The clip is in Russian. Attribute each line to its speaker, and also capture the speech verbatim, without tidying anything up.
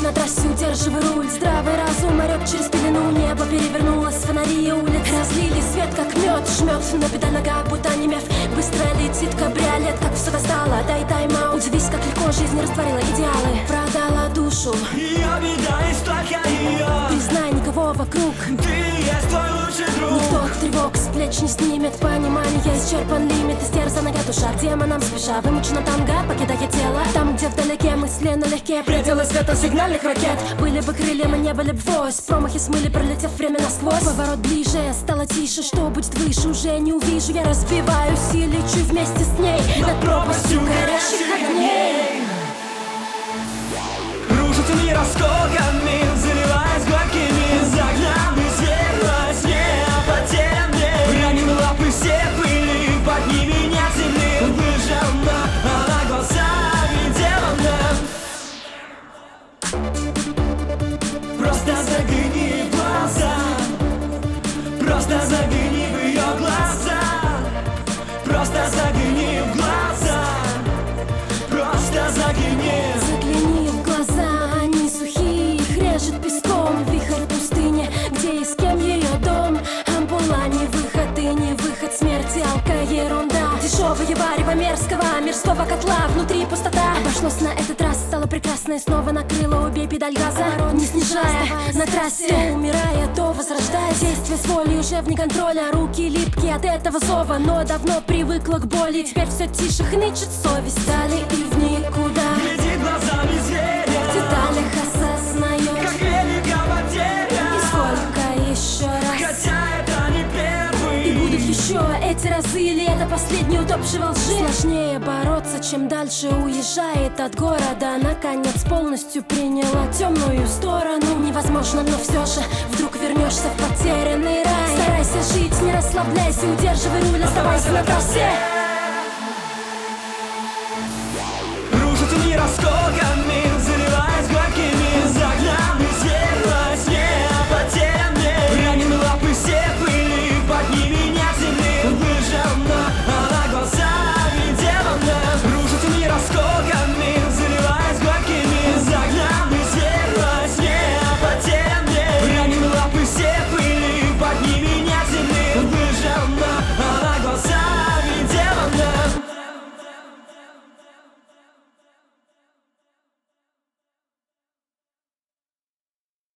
Speaker 1: на трассе, удерживай руль. Здравый разум орёт через пелену, небо перевернулось, фонари улиц разлили свет, как мед, жмет на педаль нога, будто не меф. Быстро летит кабриолет, как все достало, дай тайм-аут. Удивись, как легко жизнь растворила идеалы, продала душу.
Speaker 2: Ее беда есть только ее.
Speaker 1: Признай, никого вокруг,
Speaker 2: Ты есть твой лучший друг.
Speaker 1: никто тревог с плеч не снимет. Понимание, исчерпан лимит, истерзанная душа к демонам спеша. Вымучена танго, покидая тело. Там, где вдалеке мысли налегке, пределы света сигнальных ракет. Были бы крылья, мы не были бы вось. Промахи смыли, пролетев время насквозь. Поворот ближе, стало тише, что будет выше, уже не увижу. Я разбиваюсь и лечу вместе с ней над пропастью горящих огней.
Speaker 2: Рушится мир осколками, заливаясь горькими. Загнанный зверь во сне, потерян мне. Ранены лапы все пыли, подними меня с земли. Выжжена, она глаза видела нам. Просто загляни в глаза, просто загляни в ее глаза. Просто загляни в глаза, просто загляни.
Speaker 1: Загляни в глаза, они сухие, их режет песком. Вихрь в пустыне, где и с кем ее дом. Ампула, не выход и не выход, смерти, алка, ерунда. Дешевое варево мерзкого, мирского котла, внутри пустота. Обошлось на этот раз, стало прекрасно и снова накрыло. Убей педаль газа, не снижая на трассе. То умирая, то возрождая. Действие с волей уже вне контроля. Руки липкие от этого зова, но давно привыкла к боли. Теперь все тише, хнычет совесть. Дали и в никуда,
Speaker 2: Глядит глазами зверя,
Speaker 1: в деталях осознаешь,
Speaker 2: как велика потеря.
Speaker 1: и сколько еще раз.
Speaker 2: Хотя это не первый.
Speaker 1: И будут еще эти разы, или это последний утопший во лжи. Сложнее бороться, чем дальше уезжает от города. Наконец полностью приняла темную сторону. Невозможно, но все же вдруг вернешься в потерянный рай. Старайся жить, не расслабляйся, удерживай руль, оставайся на трассе.